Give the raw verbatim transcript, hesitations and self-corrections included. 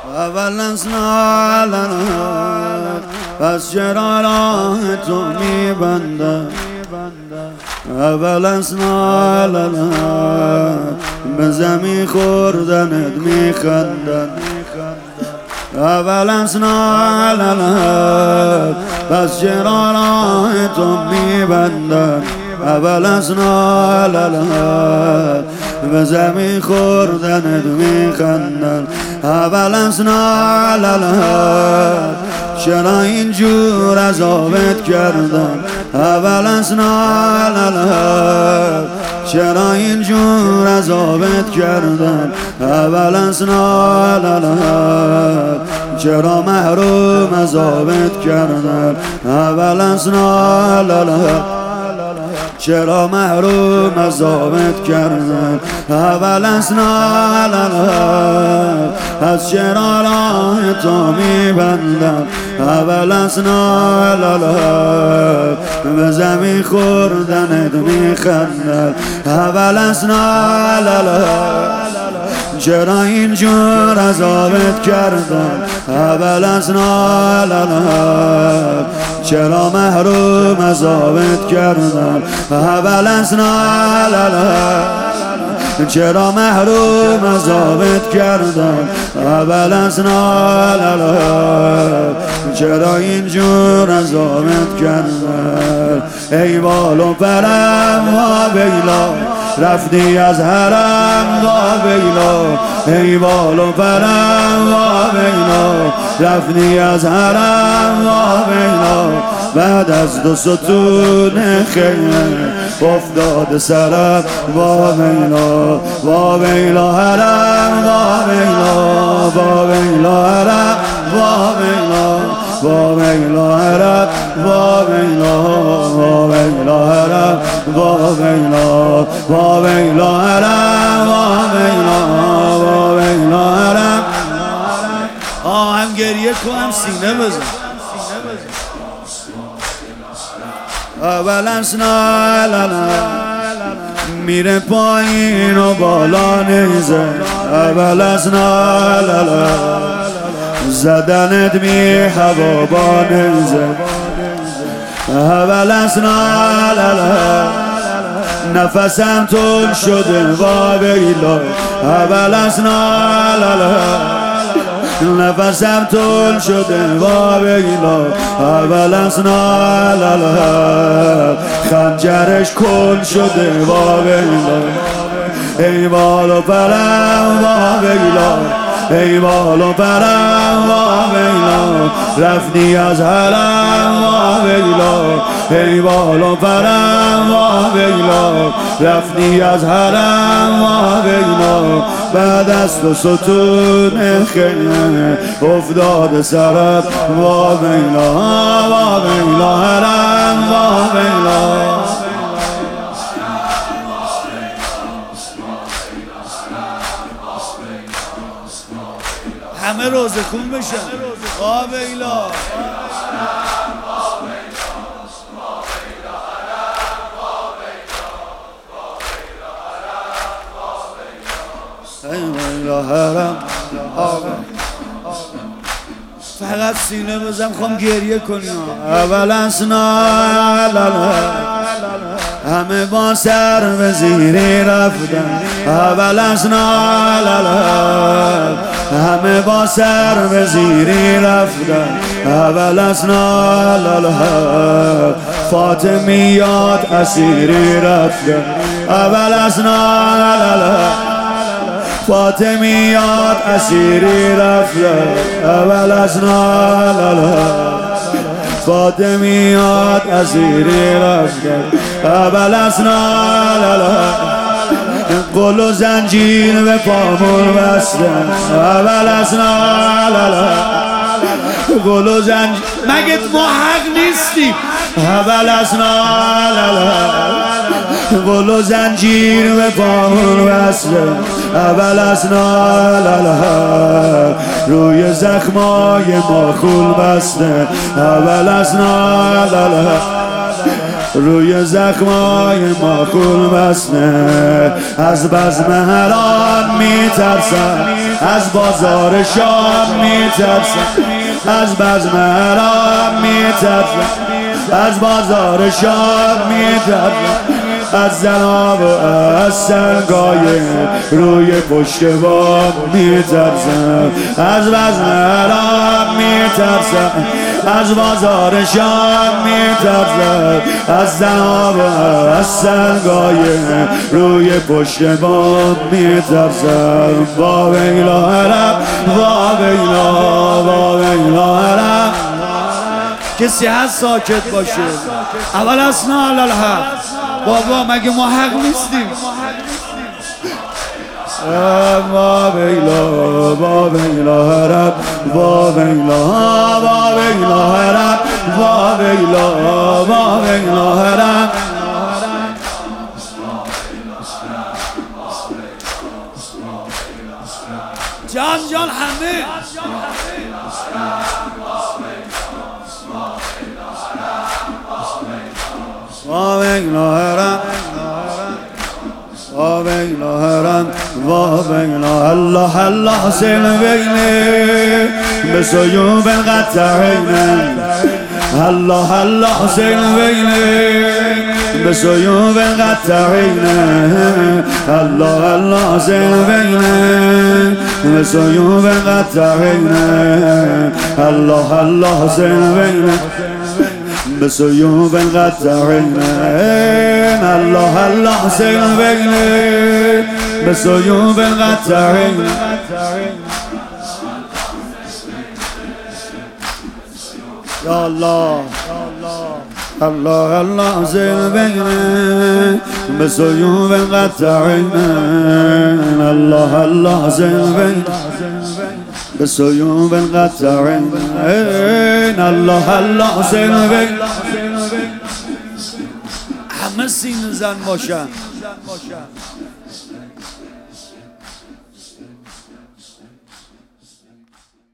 اول از نالنات پس چرا راه تو میبندم. اول از نالنات به زمین خوردنت میخندن. اول از نالنات پس چرا راه تو میبندم. اول از نالنات به زمین خوردنت میخندن. اول از نالنات چرا اینجور عذابت کردن. اول از نالنات چرا اینجور عذابت کردن. اول از نالنات چرا محروم عذابت کردن. اول از نالنات چرا محروم عذابت کردن. اول از نالنات از چرا راه تو میبندم. اول از نالنات به زمین خوردنت میخندن. اول از نالنات چرا اینجور عذابت کردن. اول از نالنات چرا محروم عذابت کردن. اول از نالنات چرا محروم عذابت کردن. اول از نالنات چرا اینجور عذابت کردن. ای بال و پرم وا ویلا رفتی از حرم وا ویلا. ای بال و پرم وا ویلا رفتی از حرم وا ویلا. بعد از دو ستون خیمه افتاد سرم وا ویلا. وا ویلا حرم وا ویلا. وا ویلا حرم وا ویلا. وا ویلا حرم وا ویلا. وا ویلا حرم وا ویلا. وا ویلا حرم وا ویلا. وا ویلا حرم. آهم گریه کنم سینه بزن. اول از نالنات میره پایین و بالا نیزه. اول از نالنات زدنت می هوا با نیزه. اول از نالنات نفسم تون شده وا ویلا. اول از نالنات نفسم تول شده وا ویلا. اول از نالنات خنجرش کل شده وا ویلا. ای بال و پرم وا ویلا. ای بال و پرم وا ویلا رفتی از حرم وا ویلا. ای بال و پرم وا ویلا رفتی از حرم وا ویلا. بعد از تو ستون خیمه افتاد سرت وا ویلا. وا ویلا حرم وا ویلا. همه روزه خون بشن وا ویلا. فقط سینه بزن خوام گریه کنیم. اول از نالنات همه با سر به زیری رفتن. اول از نالنات همه با سر به زیری رفتن. اول از نالنات فاطمیات اسیری رفتن. اول از نالنات فاطمیات اسیری رفتن. اول از نالنات فاطمیات اسیری رفتن. اول از نالنات قل و زنجیر به پامون بستن. اول از نالنات قل و زنجیر مگه ما حق نیستیم. اول از نالنات قل و زنجیر به پامون بستن. اول از نالنات روی زخمای ما خون بسته. اول از نالنات روی زخمای ما خون بسته. از بزم هران میترسم از بازار شام میترسم، از بزم حرام میترسم، از بازار شام میترسم، از جناب و از سنگای روی پشت بام میترسم، از وزن حرام میترسم، از بازار شام میترسم، از جناب و از سنگای روی پشت بام میترسم. با ویلا حرم، با ویلا، با ویلا حرم. کسی هست ساکت باشه؟ اول اسنا علال حق. بابا مگه ما حق نیستیم؟ با ویلا، با ویلا حرم، با ویلا، با ویلا حرم، با ویلا، با ویلا حرم. جان جان همه با ویلا حرم، با ویلا حرم، با ویلا. الله الله حسین ویله بسیوب القطعین، الله الله حسین ویله بسیوب القطعین، الله الله حسین ویله بسیوب القطعین، الله الله حسین ویله بسیوب القطعین، الله الله حسین ویله بسیوب القطعین. یا الله الله الله حسین ویله بسیوب القطعین، الله الله حسین ویله بسیوب القطعین، الله الله حسین ویله. همه سینه زن باشن.